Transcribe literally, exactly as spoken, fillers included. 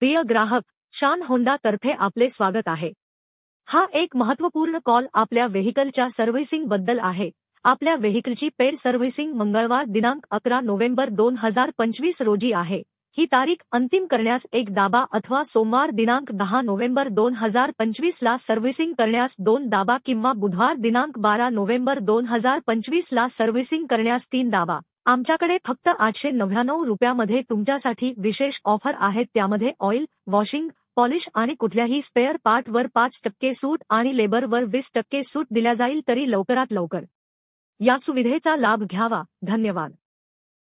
प्रिय ग्राहक, शान होंडा तर्फे आपले स्वागत आहे। हा एक महत्त्वपूर्ण कॉल आपल्या व्हेइकलच्या सर्व्हिसिंग बद्दल आहे। आपल्या व्हेइकलची पेड सर्व्हिसिंग मंगळवार दिनांक अकरा नोव्हेंबर दोन हजार पंचवीस रोजी आहे। ही तारीख अंतिम करण्यास एक दाबा अथवा सोमवार दिनांक दहा नोव्हेंबर दोन हजार पंचवीस ला सर्व्हिसिंग करण्यास दोन दाबा किंवा बुधवार दिनांक बारा नोव्हेंबर दोन हजार पंचवीस ला सर्व्हिसिंग करण्यास तीन दाबा। आमच्याकडे फक्त आठशे नव्याण्णव रुपयामध्ये तुमच्यासाठी विशेष ऑफर आहेत, त्यामध्ये ऑइल, वॉशिंग, पॉलिश आणि कुठल्याही स्पेअर पार्टवर पाच टक्के सूट आणि लेबरवर वीस टक्के सूट दिल्या जाईल, तरी लवकरात लवकर या सुविधेचा लाभ घ्यावा। धन्यवाद।